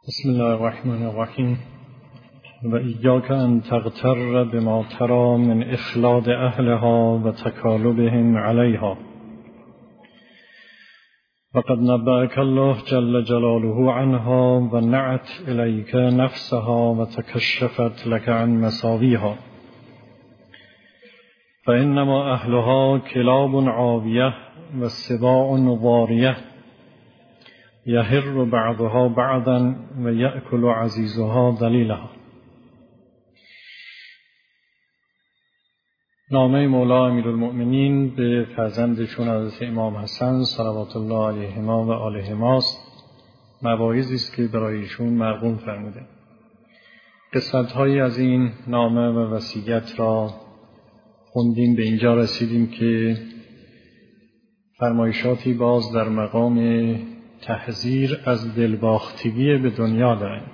بسم الله الرحمن الرحیم و ایاک ان تغتر بما ترى من اخلاد اهلها و تکالبهم علیها وقد نبأك الله جل جلاله عنها و نعت الیک نفسها و تکشفت لك عن مساویها فانما اهلها کلاب عاویه و سباع واریه یهر بعضها بعضا و یأکل عزیزها ذلیلها. نامه مولا امیرالمؤمنین به فرزندشون حضرت امام حسن صلوات الله علیهما و آلهما است. مواعظی است که برای ایشون مرقوم فرموده. قسمت‌هایی از این نامه و وصیت را خوندیم، به اینجا رسیدیم که فرمایشاتی باز در مقام تحذیر از دلباختگی به دنیا دارند.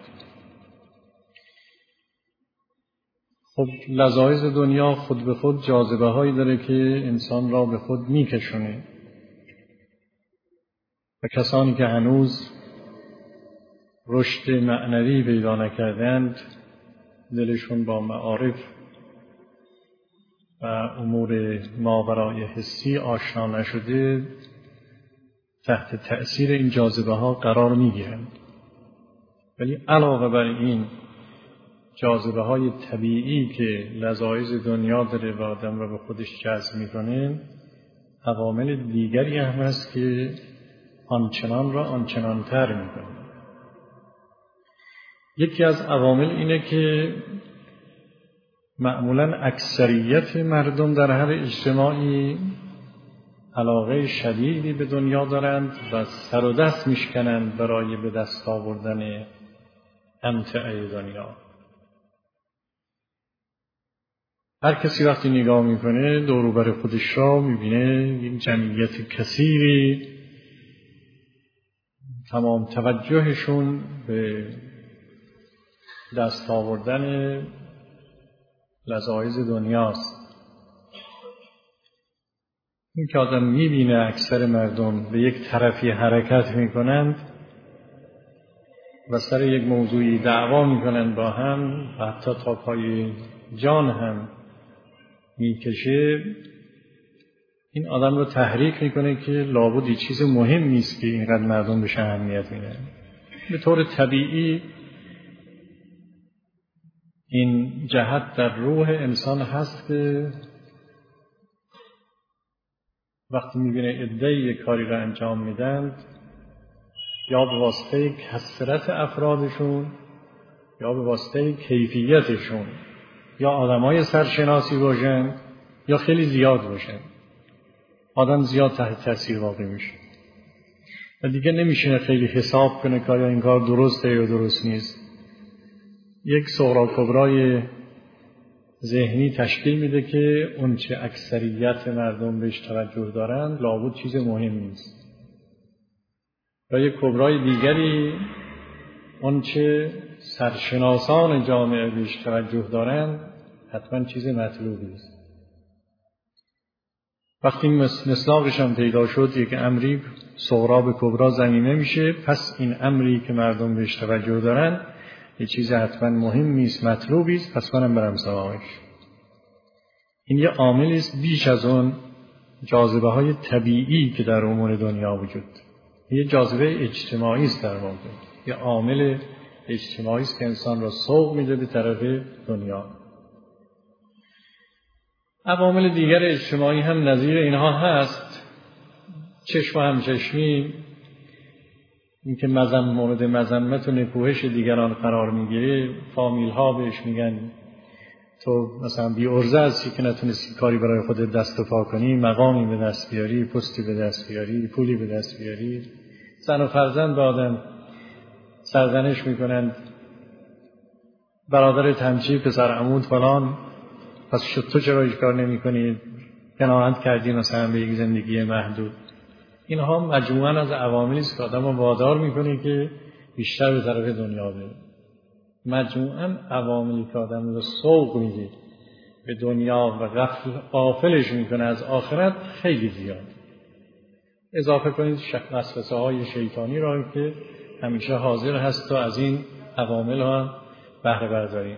خب لذایذ دنیا خود به خود جاذبه هایی داره که انسان را به خود میکشونه و کسانی که هنوز رشد معنوی پیدا نکردند، دلشون با معارف و امور ماورای حسی آشنا نشده، تحت تأثیر این جاذبه ها قرار می گیرند. ولی علاوه بر این جاذبه های طبیعی که لذایذ دنیا داره و آدم را به خودش جذب می کنه، عوامل دیگری هم هست که آنچنان را آنچنان تر می کنه. یکی از عوامل اینه که معمولاً اکثریت مردم در هر اجتماعی علاقه شدیدی به دنیا دارند و سر و دست میشکنند برای به دست آوردن امتعه دنیا. هر کسی وقتی نگاه میکنه دور و بر خودش را میبینه یک جمعیت کثیری تمام توجهشون به دست آوردن لذایذ دنیاست. این که آدم میبینه اکثر مردم به یک طرفی حرکت میکنند و سر یک موضوعی دعوا میکنند با هم و حتی تا پای جان هم میکشه، این آدم رو تحریک میکنه که لابد یه چیز مهم نیست که اینقدر مردم بهش اهمیت میدن. به طور طبیعی این جهت در روح انسان هست که وقتی میبینه عده‌ای یک کاری را انجام میدند، یا به واسطه کثرت افرادشون یا به واسطه کیفیتشون، یا آدمای سرشناسی باشن یا خیلی زیاد باشن، آدم زیاد تحت تاثیر واقع میشه و دیگه نمیشه خیلی حساب کنه که آیا این کار درسته یا درست نیست. یک صغرا کبرای ذهنی تشکیل میده که اون چه اکثریت مردم بهش توجه دارند لابد چیز مهم نیست، و یک کبرای دیگری اون چه سرشناسان جامعه بهش توجه دارند حتما چیز مطلوبی است. وقتی مصداقش هم پیدا شد، یک امری صغرا به کبرا ضمیمه میشه، پس این امری که مردم بهش توجه دارند یه چیز حتما مهم نیست، مطلوبی است، پس منم برم سراغش. این یه عاملی است بیش از اون جاذبه های طبیعی که در امور دنیا وجود. یه جاذبه اجتماعی است، در واقع یه عامل اجتماعی است که انسان را سوق میده به طرف دنیا. عوامل دیگر اجتماعی هم نظیر اینها هست. چشم و همچشمی، اینکه مورد مذمت و نکوهش دیگران قرار میگیره. فامیل ها بهش میگن تو مثلا بی ارزه هستی که نتونستی کاری برای خودت دست و پا کنی، مقامی به دست بیاری، پستی به دست بیاری، پولی به دست بیاری. زن و فرزند به آدم سرزنش میکنند، برادر تمچی، پسر عمود فلان، پس تو چرا هیچ کار نمی کنی، قناعت کردی مثلا به یک زندگی محدود. اینها مجموعاً از عواملی است که آدم رو وادار میکنه که بیشتر به طرف دنیا بره. مجموعاً عواملی که آدم رو سوق میده به دنیا و غافلش میکنه از آخرت خیلی زیاد. اضافه کنید وسوسه های شیطانی را که همیشه حاضر هست تا از این عوامل ها بهره برداریم.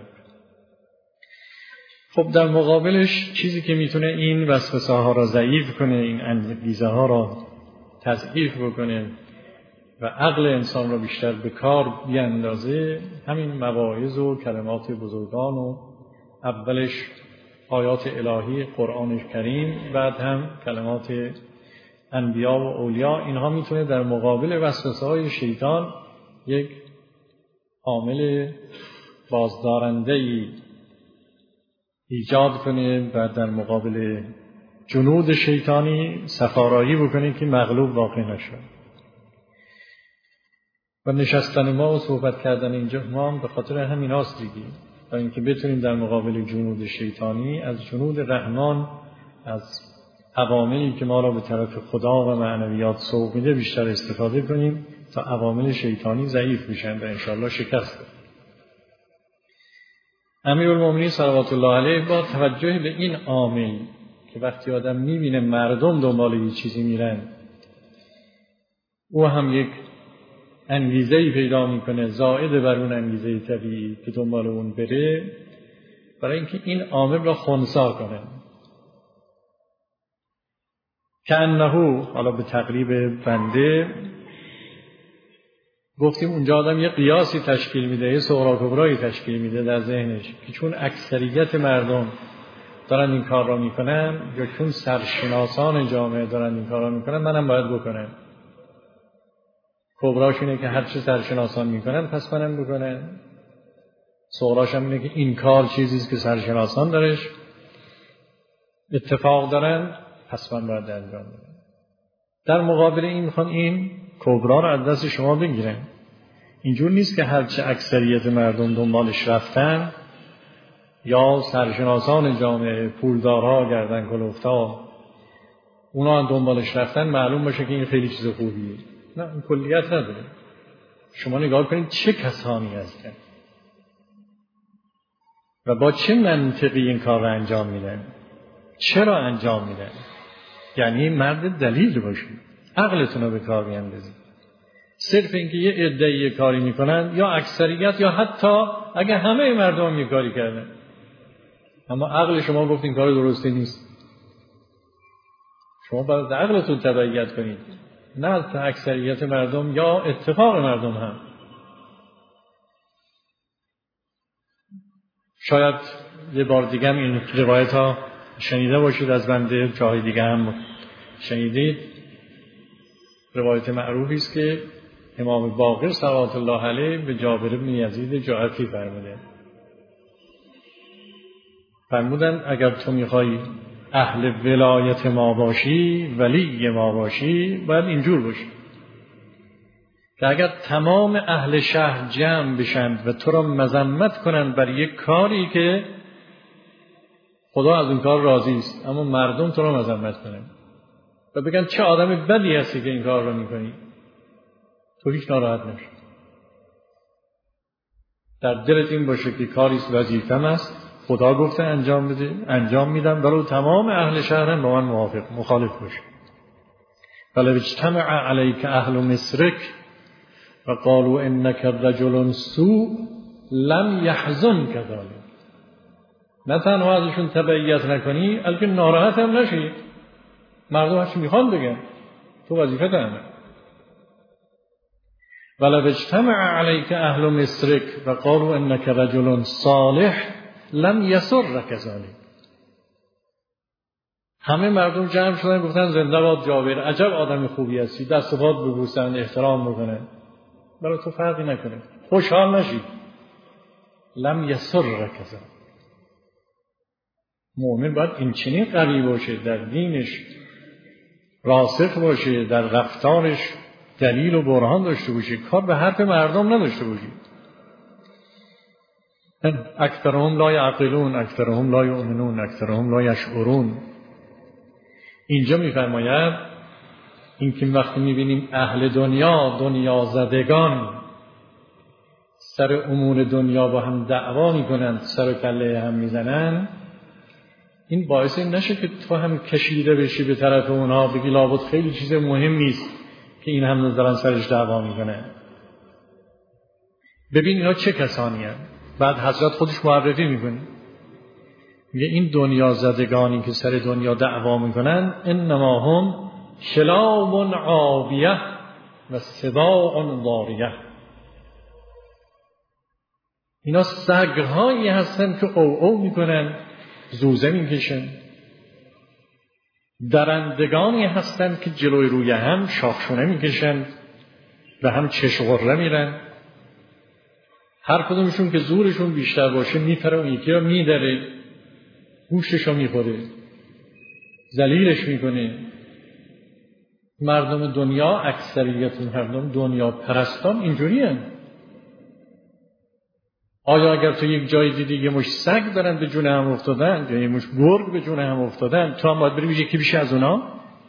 خب در مقابلش چیزی که میتونه این وسوسه ها را ضعیف کنه، این انگیزه ها را تضعیف بکنه و عقل انسان را بیشتر به کار بیاندازه، همین مواعظ و کلمات بزرگان و اولش آیات الهی قرآن کریم، بعد هم کلمات انبیا و اولیا، اینها میتونه در مقابل وسوسه های شیطان یک عامل بازدارنده‌ای ایجاد کنه و در مقابل جنود شیطانی سفارایی بکنه که مغلوب واقع نشه. و نشستن ما و صحبت کردن اینجا ما هم به خاطر همین هاست دیگه، تا اینکه بتونیم در مقابل جنود شیطانی از جنود رحمان، از عواملی که ما را به طرف خدا و معنویات سوق میده بیشتر استفاده کنیم تا عوامل شیطانی ضعیف بشن و انشاءالله شکست بدن. امیرالمومنین صلوات الله علیه با توجه به این عامل که وقتی آدم میبینه مردم دنبال یه چیزی میرن، او هم یک انگیزه‌ای پیدا میکنه زائد بر اون انگیزه طبیعی که دنبال اون بره، برای اینکه این عامل را خنثی کنه. که انه، حالا به تقریب بنده گفتیم اونجا آدم یه قیاسی تشکیل میده، یه صغرا کبرایی تشکیل میده در ذهنش که چون اکثریت مردم دارن این کار را میکنن یا چون سرشناسان جامعه دارن این کار را میکنن منم باید بکنم. کبراش اینه که هرچی سرشناسان میکنن پس منم بکنم. صغراش هم اینه که این کار چیزیست که سرشناسان درش اتفاق دارن پس من باید انجام بدم. در مقابل این میخوان این کبرا رو از دست شما بگیرن. اینجور نیست که هرچی اکثریت مردم دنبالش رفتن یا سرشناسان جامعه، پولدارها، گردن کلفتا اونا هم دنبالش رفتن معلوم باشه که این خیلی چیز خوبیه. نه، این کلیت نداره. شما نگاه کنید چه کسانی هستن و با چه منطقی این کار رو انجام میدن، چرا انجام میدن. یعنی مرد دلیل باشید، عقلتون رو به کار بیاندازید. صرف اینکه یه عده‌ای کاری میکنن یا اکثریت یا حتی اگه همه مردم یه کاری کردن اما عقل شما گفت این کار درستی نیست، شما باید عقلتون تبعیت کنید، نه از اکثریت مردم یا اتفاق مردم هم. شاید یه بار دیگه هم این روایت ها شنیده باشید از بنده، جای دیگه هم شنیدید. روایت معروفی است که امام باقر صلوات الله علیه به جابر بن یزید جعفی فرمودن اگر تو میخوای اهل ولایت ما باشی، ولی ما باشی، باید اینجور باشی که اگر تمام اهل شهر جمع بشن و تو را مذمت کنن بر یک کاری که خدا از اون کار راضی است اما مردم تو را مذمت کنن و بگن چه آدم بدی هستی که این کار را میکنی، تو هیچ ناراحت نشی. در دلت این باشه که کاری وظیفه‌م است، خدا گفته انجام بده، انجام میدم، ولو تمام اهل شهرن با من مخالف باشه. ولو اجتمع علیک اهل مصرک و قالوا انک رجل سوء لم یحزنک ذلک. نه تنها ازشون تبعیت نکنی بلکه ناراحت هم نشی. مردم هرچی میخوان بگن، تو وظیفه دارن. ولو اجتمع علیک اهل مصرک و قالوا انک رجل صالح لم یسرک ذلک. همه مردم جمع شدن گفتن زنده باد جابر، عجب آدم خوبی هستی، دست و پات ببوسن، احترام بکنن، برای تو فرقی نکنه، خوشحال نشی. لم یسرک ذلک. مؤمن باید این چنین قوی باشه، در دینش راسخ باشه، در رفتارش دلیل و برهان داشته باشه، کار به حرف مردم نداشته باشه. اکثرهم لا یعقلون، اکثرهم لا یؤمنون، اکثرهم لا یشعرون. اینجا میفرماید این که وقتی میبینیم اهل دنیا زدگان سر امور دنیا با هم دعوا میکنن، سر و کله هم میزنن، این باعث نشه که تو هم کشیده بشی به طرف اونها، بگی لابد خیلی چیز مهمی است که این هم دارن سرش دعوا میکنن. ببین اینا چه کسانی هستند. بعد حضرت خودش معرفی میکنه، میگه این دنیا زدگانی که سر دنیا دعوا میکنن انما هم کلاب عاویه و سباع ضاریه. اینا سگ‌هایی هستن که او میکنن، زوزه میکشن. درندگانی هستن که جلوی روی هم شاخشونه میکشن و هم چشغره میرن. هر کدومشون که زورشون بیشتر باشه میپره و یکی رو میدره، گوشتش رو میخوره، ذلیلش میکنه. مردم دنیا، اکثریت مردم دنیا پرستان اینجوری هستند. آیا اگر تو یک جای دیدی یه مش سگ دارن به جون هم افتادن یا یه مش گرگ به جون هم افتادن، تو هم باید بری یکی بیشه از اونا؟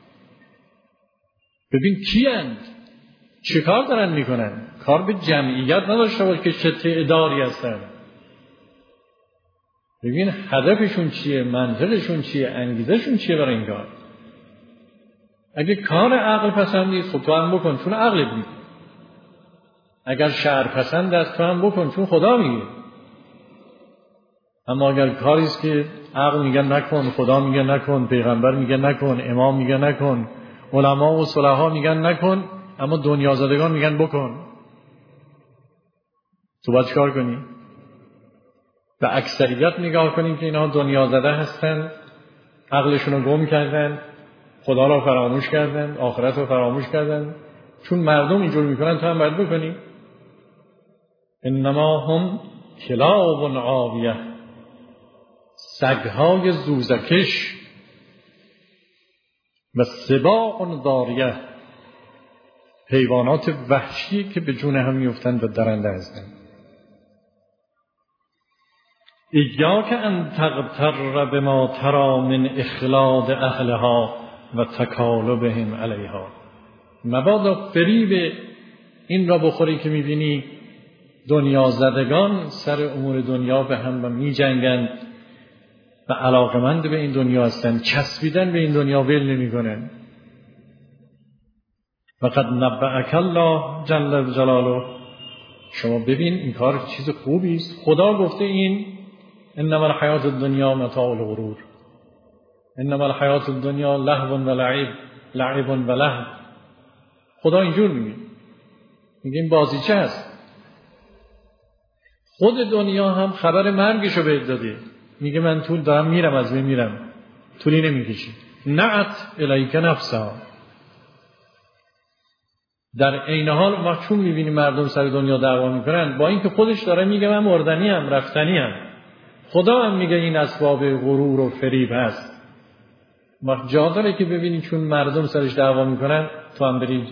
ببین کی اند، چه کار دارن میکنن؟ کار به جمعیت نداشته باش که چه تعدادی هستن. ببین هدفشون چیه، منطقشون چیه، انگیزشون چیه برای این کار. اگه کار عقل پسندید خب تو هم بکن چون عقلت میگه. اگر شرع پسند است تو هم بکن چون خدا میگه. اما اگر کاریست که عقل میگه نکن، خدا میگه نکن، پیغمبر میگه نکن، امام میگه نکن، علما و صلحا میگن نکن، اما دنیا زدگان میگن بکن، تو باید چیکار کنی؟ به اکثریت نگاه کنیم که اینا دنیا زده هستن، عقلشون رو گم کردن، خدا رو فراموش کردن، آخرت رو فراموش کردن. چون مردم اینجور میکنن تو هم باید بکنی. انما هم کلاب عاویه، سگهای زوزکش، و سباع ضاریه، حیوانات وحشی که به جون هم میفتند و درنده هستند. ایاک ان تغتر بما ترى من اخلاد اهلها و تکالبهم علیها. مبادا فریب این را بخوری که میبینی دنیا زدگان سر امور دنیا به هم می جنگند و علاقمند به این دنیا هستند، چسبیدن به این دنیا ول نمی کنند. فقد نبأک الله جل جلاله، شما ببین این کار چیز خوبی است. خدا گفته این انما الحیات الدنیا متاع الغرور، انما الحیات الدنیا لهو و لعب و لهو. خدا اینجور میگه این بازیچه هست. خود دنیا هم خبر مرگشو بهت داده، میگه من طول دارم میرم، از بین میرم، طولی نمیکشی. نعت الیک نفسها. در عین حال ما چون میبینیم مردم سر دنیا دعوا میکنن، با اینکه خودش داره میگه من مردنی ام، رفتنی ام، خدا هم میگه این اسباب غرور و فریب هست. ما جا داره که ببینی چون مردم سرش دعوا میکنن تو هم بری.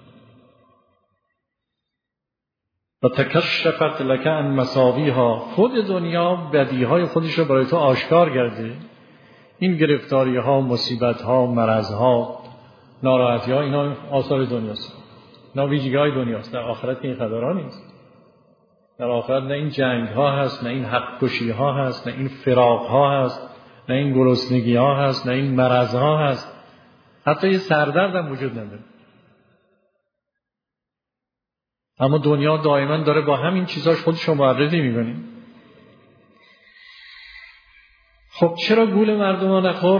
و تکشفت لک عن مساویها، خود دنیا بدیهای خودش رو برای تو آشکار کرده. این گرفتاری ها، مصیبت ها، مرض ها، ناراحتی ها، اینا آثار دنیاست، اینا ویژگی های دنیاست. در آخرت این قدرها نیست. در آخرت نه این جنگ ها هست، نه این حق کشی ها هست، نه این فراق ها هست، نه این گرسنگی ها هست، نه این مرض ها هست، حتی یه سردرد هم وجود نداره. اما دنیا دائما داره با همین چیزاش خودش رو معرفی میکنه. خب چرا گول مردم نخور؟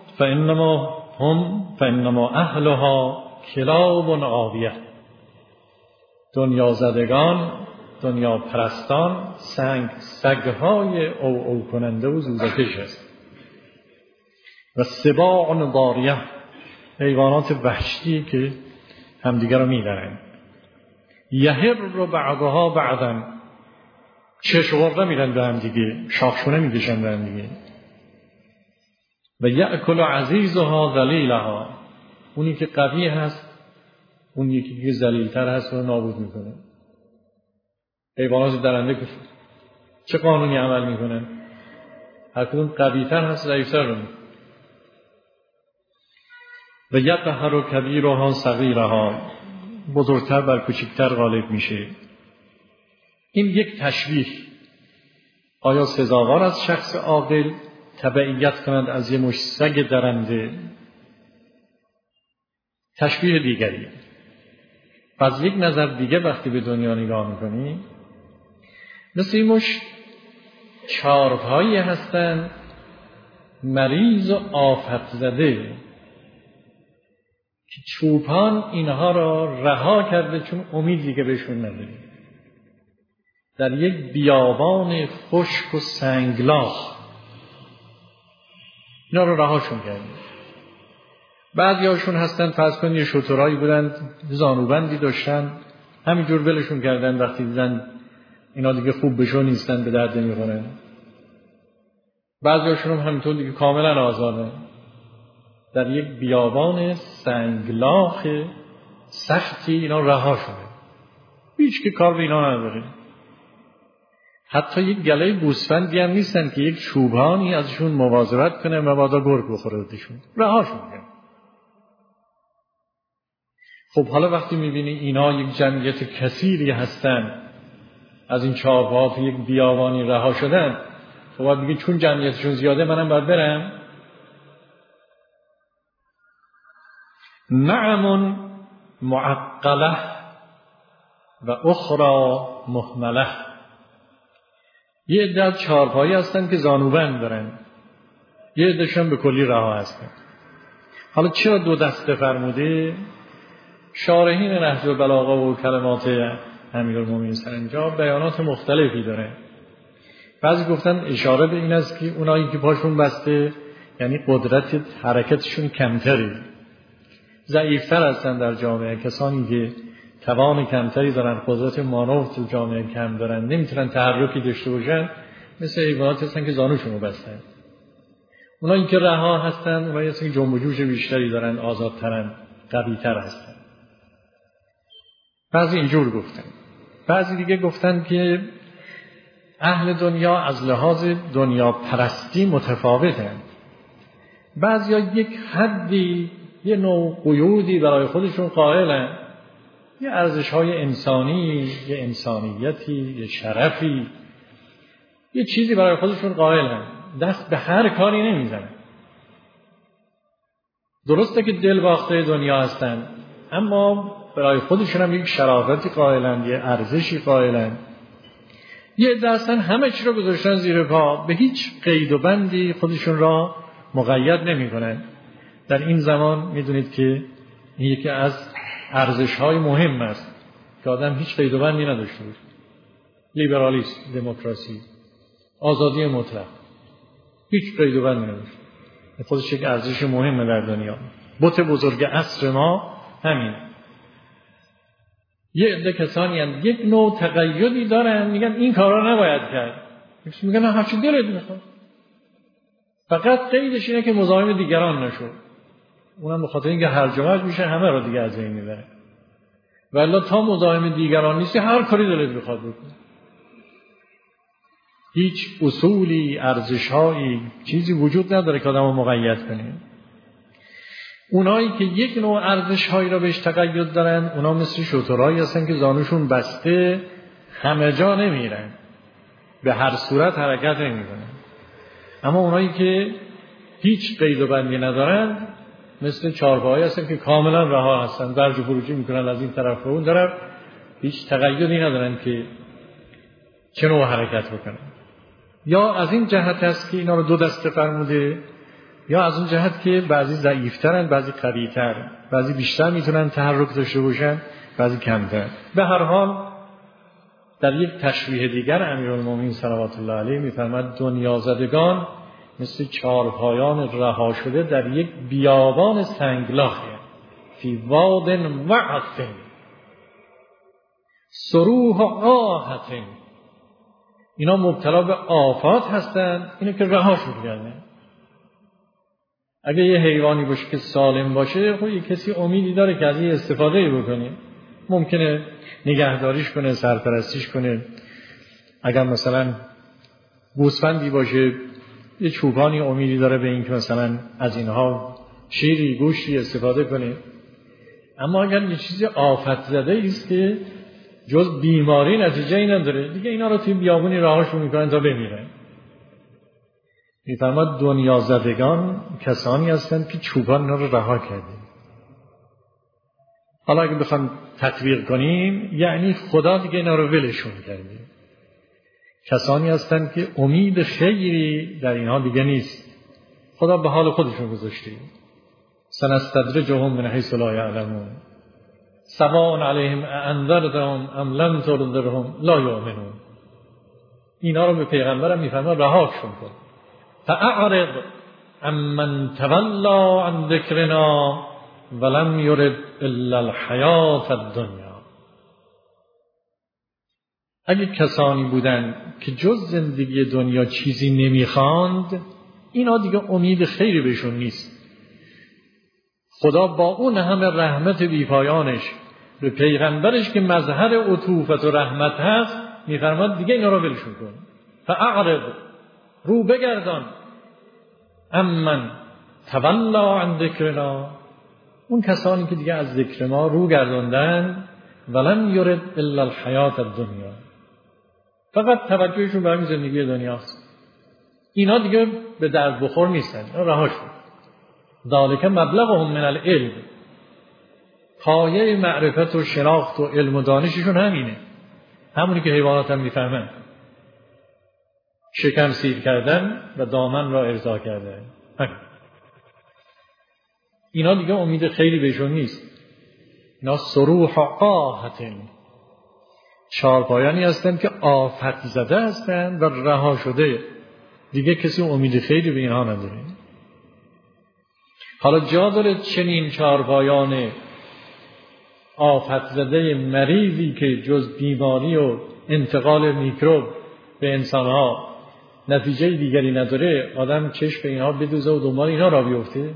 فانما اهلها کلاب عاویه. دنیا زدگان، دنیا پرستان، سگهای او کننده و زوزکش است. و سباع ضاریه، حیوانات وحشی که همدیگر رو میدرن. یهر بعضها بعضا، چشغره میرن به هم دیگه، شاخشونه میکشن به هم دیگه. و یأکل عزیزها ذلیلها، اونی که قوی هست اون یکی که ذلیل‌تر هست رو نابود میکنه. حیوانات درنده که چه قانونی عمل میکنن؟ هر کدوم قوی‌تر هست ضعیف‌تر رو میکنه. و یقهر کبیرها صغیرها، بزرگتر بر کوچکتر غالب میشه. این یک تشبیه. آیا سزاوار از شخص عاقل تبعیت کند از یه مش سگ درنده؟ تشبیه دیگری. از یک نظر دیگه وقتی به دنیا نگاه میکنی مثل این مش چارپایی هستن مریض و آفت زده که چوپان اینها را رها کرده چون امیدی که بهشون نداره. در یک بیابان خشک و سنگلاخ اینا رو رهاشون کرده. بعضی هاشون هستن فرض کنید یه شترایی بودن زانوبندی داشتن، همینجور ولشون کردن وقتی دیدن اینا دیگه خوب بشون نیستن، به درد نمیخورن. بعضی هاشون هم همینطور دیگه کاملا آزادن. در یک بیابان سنگلاخ سختی اینا رها شده، هیچ که کار به اینا نداره. حتی یک گله گوسفندی هم نیستن که یک چوبانی ازشون مواظبت کنه مبادا گرگ بخوره دشون، رهاشون کنه. خب حالا وقتی میبینی اینا یک جمعیت کثیری هستن، از این چارپاها تو یک بیابانی رها شدن، خب باید بگی چون جمعیتشون زیاده منم باید برم. نعم معقله و اخرى مهمله. یه عده از چارپایی هستن که زانوبند دارن، یه عدهشون به کلی رها هستن. حالا چرا دو دسته فرموده؟ شارحین نهج البلاغه و کلمات امیرالمومنین سرانجام بیانات مختلفی داره. بعضی گفتن اشاره به این است که اونایی که پاشون بسته یعنی قدرت حرکتشون کمتری، ضعیفتر هستن در جامعه. کسانی که توان کمتری دارن، قدرت مانور تو جامعه کم دارن، نمیتونن تحرکی داشته باشن، مثل حیوانات هستن که زانوشون رو بستن. اونایی که رها هستن اونایی هستن که جنب و جوش بیشتری دارن، آزادترن، قوی‌تر هستن. بعضی اینجور گفتن. بعضی دیگه گفتن که اهل دنیا از لحاظ دنیا پرستی متفاوتن. بعضیا یک حدی، یه نوع قیودی برای خودشون قائلن، یه ارزش‌های انسانی، یه انسانیتی، یه شرفی، یه چیزی برای خودشون قائلن، دست به هر کاری نمیزنن. درسته که دل باخته دنیا هستن، اما برای خودشون هم یک شرافتی قائلن، یه ارزشی قائلن. یه عده هستن همه چی رو گذاشتن زیر پا، به هیچ قید و بندی خودشون را مقید نمی‌کنن. در این زمان میدونید که این یکی از ارزش‌های مهم است که آدم هیچ قید و بندی نداشته باشه. لیبرالیسم، دموکراسی، آزادی مطلق، هیچ قید و بندی نداشته. خودش یک ارزش مهمه در دنیا. بت بزرگ عصر ما همین. یه عده کسانی هم یک نوع تقیدی دارن، میگن این کارا نباید کرد، میگن هر چی دلت میخواد، فقط قیدش اینه که مزاحم دیگران نشو. اونم به خاطر اینکه هرج و مرج میشه همه رو دیگه از این میبره. والله تا مزاحم دیگران نیستی هر کاری دلت میخواد بکن. هیچ اصولی، ارزش‌هایی، چیزی وجود نداره که آدمو مقید کنه. اونایی که یک نوع ارزش‌هایی را بهش تقید دارن، اونا مثل شترایی هستن که زانوشون بسته، همه جا نمیرن، به هر صورت حرکت نمیکنن. اما اونایی که هیچ قید و بندی ندارن مثل چارپایی هستن که کاملا رها هستن، برج و خروجی میکنن از این طرف و اون طرف، هیچ تقیدی ندارن که چه نوع حرکت بکنن. یا از این جهت است که اینا رو دو دسته فرموده، یا از اون جهت که بعضی ضعیفترن، بعضی قوی‌تر، بعضی بیشتر میتونن تحرک داشته باشن، بعضی کمتر. به هر حال در یک تشریح دیگر امیرالمومنین صلوات الله علیه میفرماید دنیا زدگان مثل چارپایان رها شده در یک بیابان سنگلاخه، فی واد وعث سروح آهت. اینا مبتلا به آفات هستن، اینو که رهاشون کردن. اگه یه حیوانی باشه که سالم باشه، خب یه کسی امیدی داره که از این استفاده بکنه، ممکنه نگهداریش کنه، سرپرستیش کنه. اگر مثلا گوسفندی باشه، یه چوپانی امیدی داره به این که مثلا از اینها شیری، گوشتی استفاده کنه. اما اگر یه چیز آفت زده است که جز بیماری نتیجه ای نداره، دیگه اینا رو توی بیابونی راهاشون میکنن تا بمیرن. میفرماد دنیا زدگان کسانی هستند که چوپان اینا رو رها کرده. حالا اگه بخوام تطبیق کنیم، یعنی خدا دیگه اینا رو ولشون کرده. کسانی هستند که امید خیری در اینها دیگه نیست. خدا به حال خودشون گذاشته. سنستدرجهم من حیث لا یعلمون سواء علیهم اانذرتهم ام لم تنذرهم لا یؤمنون. اینا رو به پیغمبرم میفرماد رهاشون کن. فاعرض عمن تولى عن ذکرنا ولم یرد الا الحیاة الدنیا. اگه کسانی بودن که جز زندگی دنیا چیزی نمیخواند، اینا دیگه امید خیری بهشون نیست. خدا با اون همه رحمت بیپایانش به پیغمبرش که مظهر عطوفت و رحمت هست میفرماد دیگه اینا رو ولشون کن. فاعرض، رو بگردان، امن تولی عن ذکرنا، اون کسانی که دیگه از ذکر ما رو گرداندن، ولم یرد الا الحیاة الدنیا، فقط توجهشون به همین زندگی دنیاست. اینا دیگه به درد بخور نیستن، رهاشون. ذالک مبلغهم من العلم، پایه معرفت و شناخت و علم و دانششون همینه، همونی که حیوانات هم میفهمن. شکم سیر کردن و دامن را ارضا کردن. اینا دیگه امید خیلی بهشون نیست. اینا صروح آهتن، چارپایانی هستن که آفت زده هستن و رها شده، دیگه کسی امید خیلی به اینها نداره. حالا جا داره چنین چارپایان آفت زده مریضی که جز بیماری و انتقال میکروب به انسانها نتیجه دیگری نداره، آدم چشم به اینها بدوزه و دنبال اینها را بیفته؟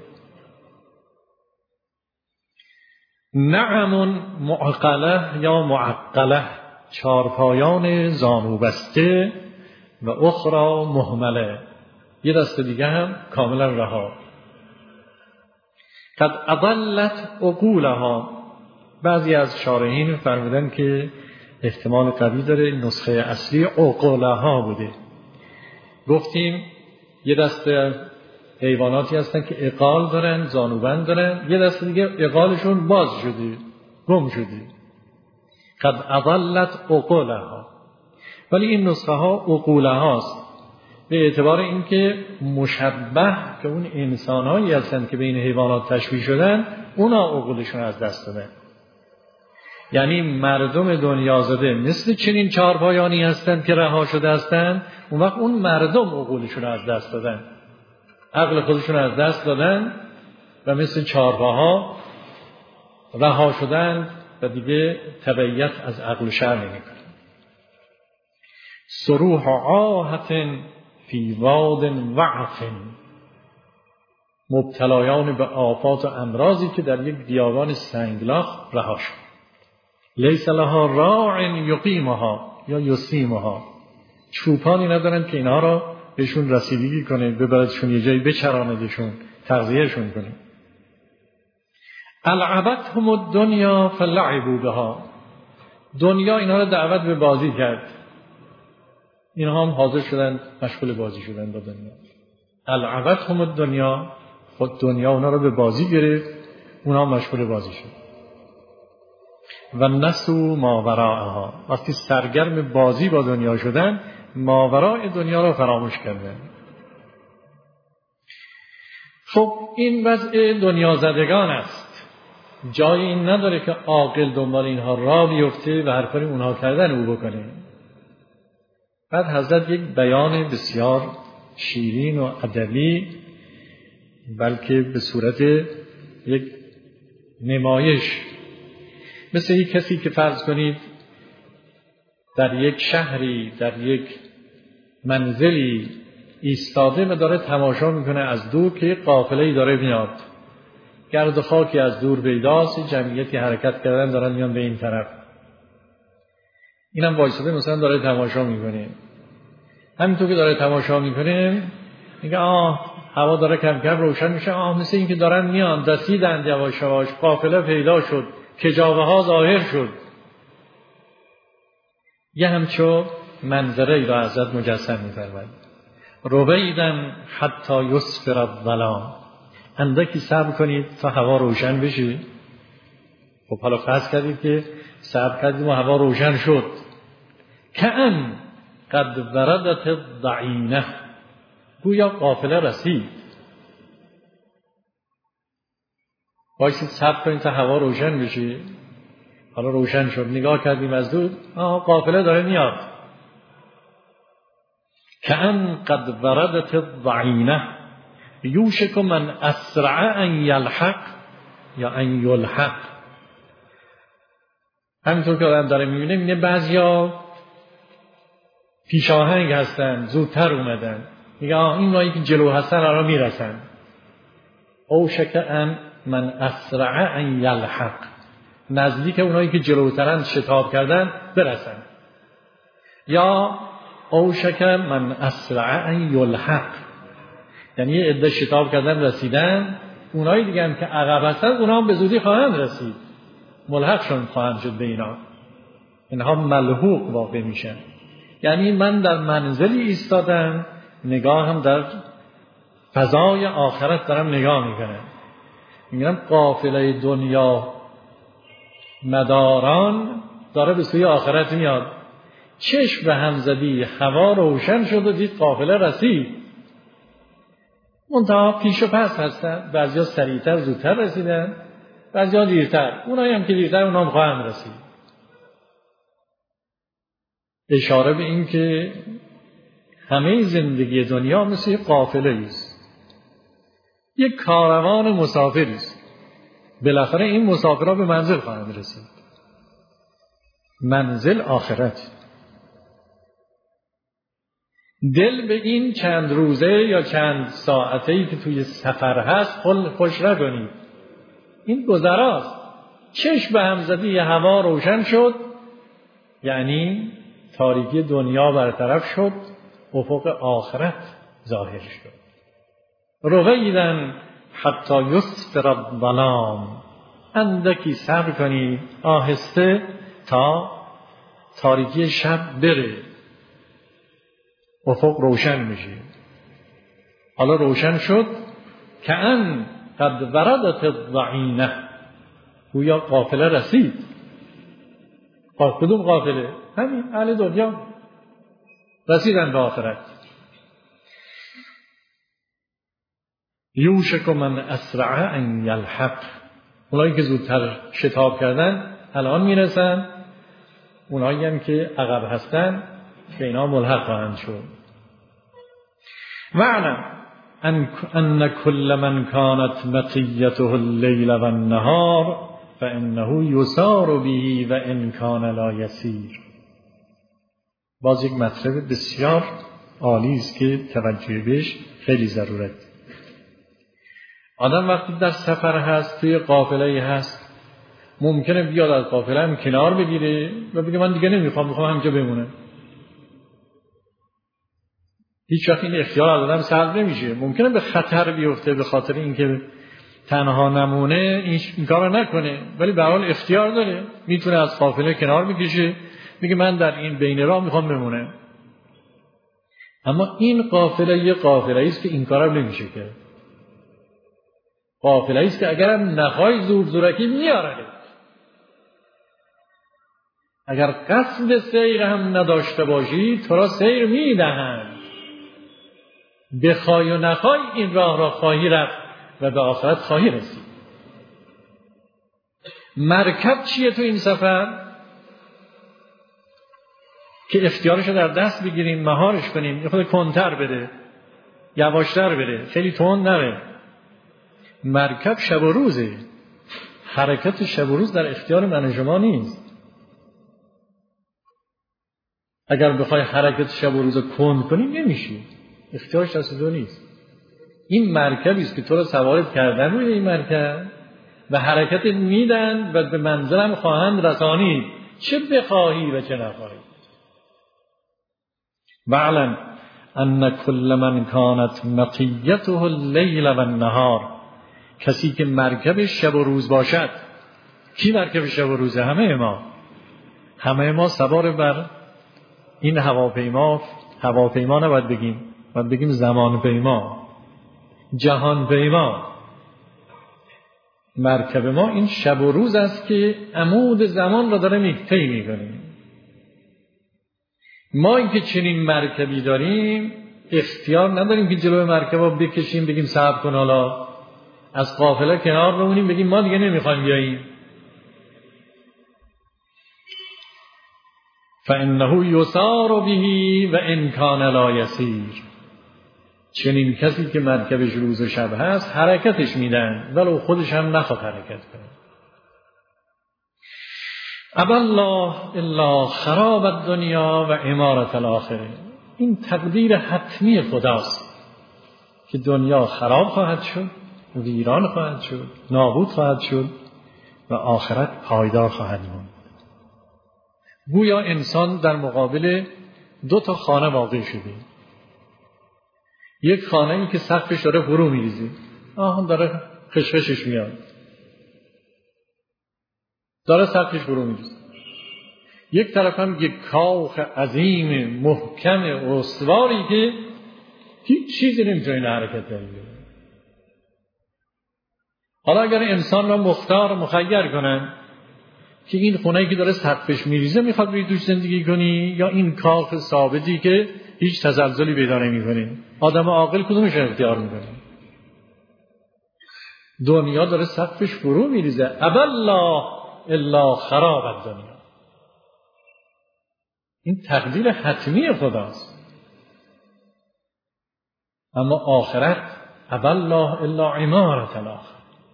نعم معقله یا معقله، چارپایان زانو بسته، و اخرى مهمله، یه دسته دیگه هم کاملا رها. قد اضلت عقولها، بعضی از شارحین فرمودن که احتمال قوی داره نسخه اصلی عقولها بوده. گفتیم یه دسته حیواناتی هستن که عقال دارن، زانوبند دارن، یه دسته دیگه عقالشون باز شده، گم شده. قد اضلت عقولها، ولی این نسخه ها عقولها است، به اعتبار اینکه مشبه که اون انسان‌هایی هستند که بین حیوانات تشبیه شدن، اونا عقولشون از دست دادن. یعنی مردم دنیا زده مثل چنین چارپایانی هستند که رها شده هستند، اون وقت اون مردم عقولشون از دست دادن، عقل خودشون از دست دادن و مثل چارپاها رها شدن و دیگه تبعیت از عقل و شرع نمی‌کنن. صروح آهت فی واد وعف، مبتلایان به آفات و امراضی که در یک بیابان سنگلاخ رها شد. لیس لها راع یقیمها یا یسیمها، چوپانی ندارن که اینها را بهشون رسیدگی کنه، ببردشون یه جایی بچراندشون، تغذیهشون کنه. العبتهم الدنیا فلعبوا بها، دنیا اینها را دعوت به بازی کرد، اینها هم حاضر شدن مشغول بازی شدن با دنیا. العبتهم الدنیا، خود دنیا اونا را به بازی گرفت، اونا هم مشغول بازی شد. و نسوا ما وراءها، وقتی سرگرم بازی با دنیا شدن، ماوراء دنیا را فراموش کردن. خب این وضع دنیا زدگان است، جایی این نداره که عاقل دنبال اینها راه بیفته و هر کاری اونها کردن او بکنه. بعد حضرت یک بیان بسیار شیرین و ادبی، بلکه به صورت یک نمایش، مثل یک کسی که فرض کنید در یک شهری، در یک منزلی ایستاده و داره تماشا میکنه از دور که یک قافله‌ای داره میاد، گرد و خاکی از دور پیداست، جمعیتی حرکت کردن دارن میان به این طرف، اینم وایساده مثلا داره تماشا میکنه. همینطور که داره تماشا میکنه میگه هوا داره کم کم روشن میشه، مثل این که دارن میان، رسیدن یواش یواش، قافله پیدا شد، کجاوه ها ظاهر شد. یه همچو منظره ای را حضرت مجسم می‌فرماید. رویدن حتی یسفر الظلام، اندکی صبر کنید تا هوا روشن بشه. خب حالا فرض کردید که صبر کردیم و هوا روشن شد. کأن قد وردت الضعینه، گویا قافله رسید. بایستید صبر کنید تا هوا روشن بشه. حالا روشن شد، نگاه کردیم از دور، قافله داره میاد. کأن قد وردت الضعینه یوشک من اسرع ان یلحق یا ان یلحق. همینطور که آدم داره میبینه، میگه بعضیا پیش آهنگ هستن، زودتر اومدن، میگه این رایی که جلو هستن الان میرسن. اوشک ان من اسرع ان یلحق، نزدیک اونایی که جلوترن شتاب کردن برسن. یا اوشک من اسرع ان یلحق، یعنی یه عده شتاب کردن رسیدن، اونایی دیگه هم که عقب هستن اونا هم به زودی خواهند رسید، ملحقشون خواهند شد به اینا، اینها ملحوق واقع میشن. یعنی من در منزلی ایستادم، نگاهم در فضای آخرت دارم نگاه میکنم، میگم قافله دنیا مداران داره به سوی آخرت میاد. چشم به هم زدی، هوا روشن شد و دید قافله رسید. منتها پیش و پس هستن، بعضیا سریعتر زودتر رسیدن، بعضیا دیرتر. اونایی هم که دیرتر اونا هم خواهند رسید. اشاره به این که همه زندگی دنیا مثل یک قافله است، یک کاروان مسافری است. بالاخره این مسافرها به منزل خواهند رسید. منزل آخرت. دل به این چند روزه یا چند ساعته‌ای که توی سفر هست خوش نکنید. این گذراست. چشم به هم زدی، یه هوا روشن شد، یعنی تاریکی دنیا برطرف شد، افق آخرت ظاهر شد. رویدن حتی یسفر الظلام، اندکی صبر کنید آهسته تا تاریکی شب بره، افق روشن میشه. حالا روشن شد. کأن قد وردت الضعینه، گویا قافله رسید. کدوم قافله؟ همین اهل دنیا رسیدن به آخرت. یوشک من اسرع ان یلحق، اونایی که زودتر شتاب کردن الان میرسن، اونایی هم که عقب هستن به اینا ملحق خواهند شد. واعلم ان كل من كانت مطیته اللیل و النهار فانه یسار به و ان کان لا یسیر. باز یک مطلب بسیار عالی است که توجه بهش خیلی ضرورت. آدم وقتی در سفر هست، توی قافله هست، ممکنه بیاد از قافله هم کنار بگیره و بگه من دیگه میخوام همینجا بمونم. هیچ وقت این اختیار از آدم سلب نمیشه. ممکنه به خطر بیفته به خاطر اینکه تنها نمونه، این کارو نکنه، ولی به هر حال اختیار داره، میتونه از قافله کنار بکشه، میگه من در این بین راه میخوام بمونم. اما این قافله یه قافله است که این کارو نمیشه کرد. قافله است که اگرم نخوای زور زورکی میاره، اگر قصد سیر هم نداشته باشی تو را سیر میدهند. بخوای و نخوای این راه را خواهی رفت و به آخرت خواهی رسید. مرکب چیه تو این سفر؟ که اختیارش رو در دست بگیریم، مهارش کنیم، یه خود کنتر بره، یواشتر بره، خیلی تند نره. مرکب شب و روزه. حرکت شب و روز در اختیار من و شما نیست. اگر بخوای حرکت شب و روز رو کند کنی نمیشی، اختیارش دست تو نیست. این مرکبی است که تو رو سوارت کردن روی این مرکب و حرکت میدن و به منزل هم خواهند رسانید، چه بخواهی و چه نخواهی. واعلم ان كل من كانت مطیته اللیل و النهار، کسی که مرکب شب و روز باشد. کی مرکب شب و روزه؟ همه ما سوار بر این هواپیما نباید بگیم، باید بگیم زمانپیما، جهانپیما. مرکب ما این شب و روز است که عمود زمان را داره طی می‌کنه. ما اینکه چنین مرکبی داریم اختیار نداریم که جلوی مرکب رو بکشیم بگیم صبر کن، حالا از قافله کنار بمونیم بگیم ما دیگه نمیخوایم بیاییم. فإنه یسار به و ان کان لا یسیر. چنین کسی که مرکبش روز و شب هست حرکتش میدن ولو خودش هم نخواد حرکت کنه. ابا الله الا خراب الدنیا و عمارة الاخره. این تقدیر حتمی خداست که دنیا خراب خواهد شد، ویران خواهد شد، نابود خواهد شد و آخرت پایدار خواهد بود. گویا انسان در مقابل دو تا خانه واقع شده. یک خانه ای که سقفش داره فرو میریزه، داره خشخشش میاد، داره سقفش فرو میریزه. یک طرف هم یک کاخ عظیم محکم استواری که هیچ چیزی نمیتونه حرکت بده. حالا اگر انسان را مختار مخیر کنن که این خونه‌ای که داره سقفش میریزه میخواد بری توش زندگی کنی یا این کاخ ثابتی که هیچ تزلزلی پیدا نمی‌کنه، آدم عاقل کدومش اختیار میکنه؟ دنیا داره سقفش فرو میریزه. ابا الله الا خراب الدنیا. این تقدیر حتمی خداست. اما آخرت ابا الله الا عمارة الاخره.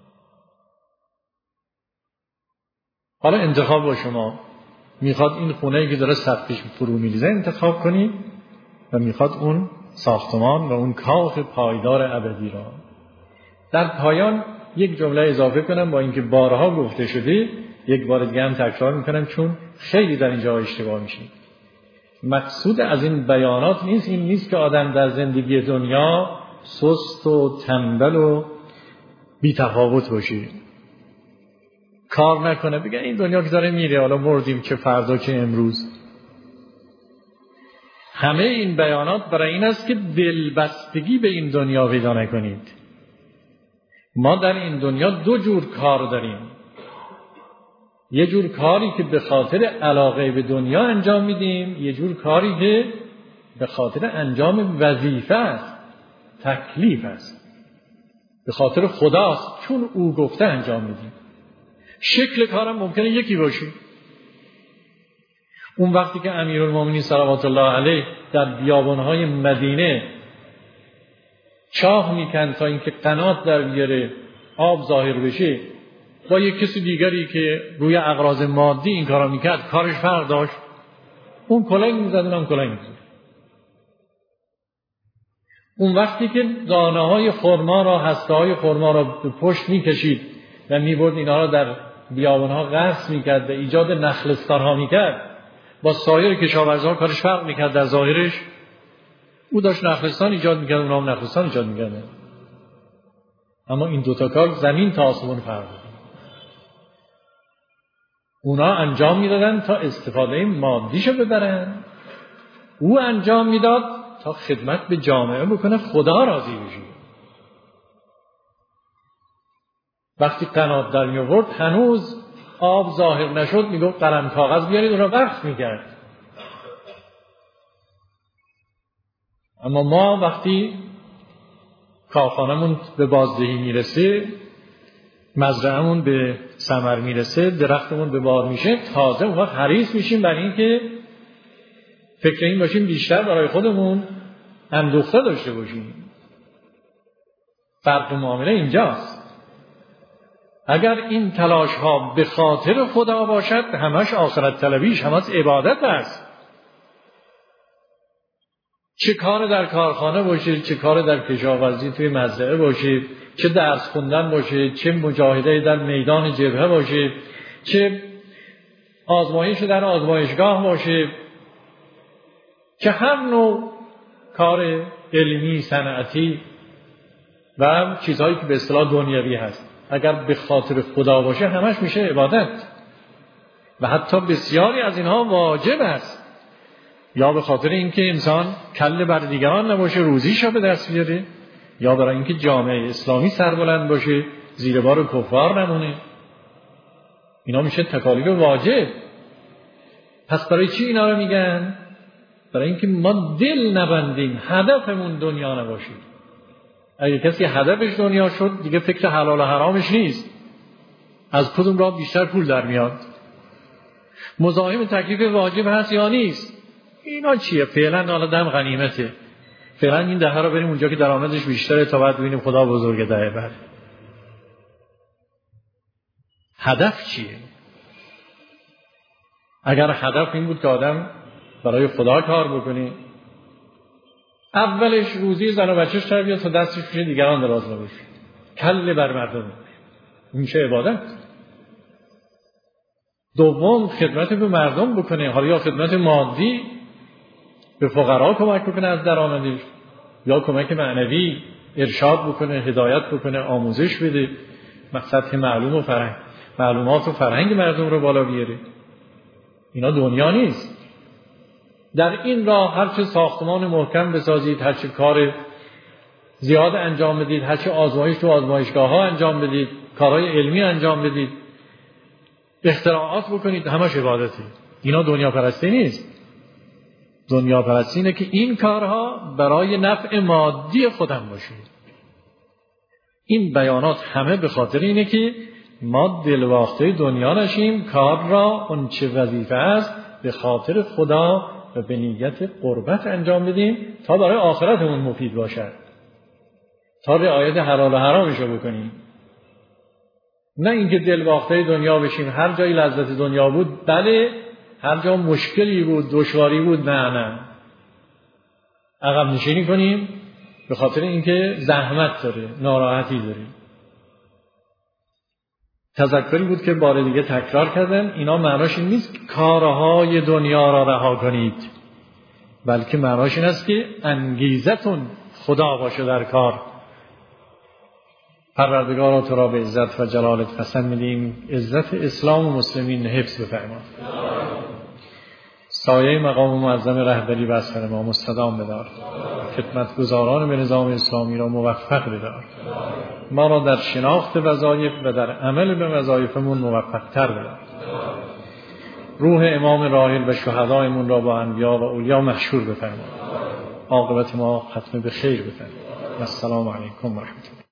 حالا انتخاب با شما، میخواد این خونه‌ای که داره سقفش فرو میریزه انتخاب کنید و میخواد اون ساختمان و اون کاخ پایدار ابدی را. در پایان یک جمله اضافه کنم، با اینکه بارها گفته شده یک بار دیگه هم تکرار میکنم چون خیلی در اینجا اشتباه میشه. مقصود از این بیانات نیست که آدم در زندگی دنیا سست و تنبل و بی‌تفاوت باشه، کار نکنه، بگه این دنیا که داره میره، حالا مردیم چه فردا چه امروز. همه این بیانات برای این است که دلبستگی به این دنیا پیدا نکنید. ما در این دنیا دو جور کار داریم. یه جور کاری که به خاطر علاقه به دنیا انجام میدیم، یه جور کاری که به خاطر انجام وظیفه است، تکلیف است، به خاطر خداست، چون او گفته انجام میدیم. شکل کارم ممکنه یکی باشه. اون وقتی که امیرالمومنین صلوات الله علیه در بیابانهای مدینه چاه میکند تا اینکه قنات در بیاره آب ظاهر بشه، با یک کسی دیگری که روی اغراض مادی این کارا میکرد کارش فرق داشت. اون کلنگ میزد، اونم کلنگ میزد. اون وقتی که دانه های خرما را، هسته های خرما را به پشت میکشید و میبرد اینا را در بیابانها غرس میکرد و ایجاد نخلستانها میکرد، با سایر کشاورزها کارش فرق میکرد. در ظاهرش او داشت نخلستان ایجاد میکرد، اونا هم نخلستان ایجاد میکرد. اما این دوتا کار زمین تا آسمون فرق بود. اونا انجام میدادن تا استفاده مادیشو ببرن، او انجام میداد تا خدمت به جامعه بکنه، خدا راضی بشه. وقتی قنات در می آورد هنوز آب ظاهر نشد، میگفت قلم کاغذ بیارید، اون را وقف میکرد. اما ما وقتی کارخانمون به بازدهی میرسه، مزرعمون به ثمر میرسه، درختمون به بار میشه، تازه اون وقت حریص میشیم برای اینکه فکر این باشیم بیشتر برای خودمون اندوخته داشته باشیم. فرق معامله اینجاست. اگر این تلاش ها به خاطر خدا باشد، همش آخرت طلبیش، همش عبادت است. چه کار در کارخانه باشه، چه کار در کشاورزی توی مزرعه باشه، چه درس خوندن باشه، چه مجاهده در میدان جبهه باشه، چه آزمایش در آزمایشگاه باشه، چه هر نوع کار علمی، صنعتی و چیزهایی که به اصطلاح دنیوی هست، اگر به خاطر خدا باشه همش میشه عبادت. و حتی بسیاری از اینها واجب است، یا به خاطر اینکه انسان کله بر دیگران نباشه، روزیشو به دست بیاره، یا برای اینکه جامعه اسلامی سربلند باشه، زیر بار کفار نمونه. اینا میشه تکالیف واجب. پس برای چی اینا رو میگن؟ برای اینکه ما دل نبندیم، هدفمون دنیا نباشید. اگه کسی هدفش دنیا شد دیگه فکر حلال و حرامش نیست، از کدوم راه بیشتر پول در میاد، مزاحم تکلیف واجب هست یا نیست، اینا چیه؟ فعلا حالا دم غنیمته، فعلا این دهه رو بریم اونجا که درآمدش بیشتره تا بعد ببینیم خدا بزرگه دهه بعد. هدف چیه؟ اگر هدف این بود که آدم برای خدا کار بکنه، اولش روزی زن و بچه‌ش تربیت تا دستش پیش دیگران دراز نباشه، کله بر مردم، این چه عبادت؟ دوم خدمت به مردم بکنه، حالا یا خدمت مادی به فقرا کمک بکنه از درآمدش، یا کمک معنوی ارشاد بکنه، هدایت بکنه، آموزش بده، سطح معلومات و فرهنگ مردم رو بالا بیاره. اینا دنیا نیست. در این راه هرچه ساختمان محکم بسازید، هرچه کار زیاد انجام بدید، هرچه آزمایش تو آزمایشگاه ها انجام بدید، کارهای علمی انجام بدید، اختراعات بکنید، همش عبادتی. اینا دنیا پرستی نیست. دنیا پرستی اینه که این کارها برای نفع مادی خودم باشه. این بیانات همه به خاطر اینه که ما دلواخته دنیا نشیم، کار را اون چه وظیفه است به خاطر خدا و به نیت قربت انجام بدیم تا برای آخرتمون مفید باشد، تا رعایت حلال و حرامش رو بکنیم. نه اینکه دلواخته دنیا بشیم، هر جایی لذت دنیا بود بله، هر جا مشکلی بود دشواری بود نه، عقب نشینی کنیم به خاطر اینکه زحمت داره، ناراحتی داره. تذکری بود که بار دیگه تکرار کردم، اینا معناش این نیست که کارهای دنیا را رها کنید، بلکه معناش این است که انگیزتون خدا باشه در کار. پروردگارا تو را به عزت و جلالت قسم می‌دیم عزت اسلام و مسلمین حفظ بفرما، سایه مقام معظم رهبری بر سر ما مستدام بدار، خدمتگزاران به نظام اسلامی را موفق بدار، ما را در شناخت وظایف و در عمل به وظایفمون موفق تر بدار، روح امام راحل و شهدایمون را با انبیا و اولیا محشور بفرما، عاقبت ما ختم به خیر بفرما. السلام علیکم و رحمت الله.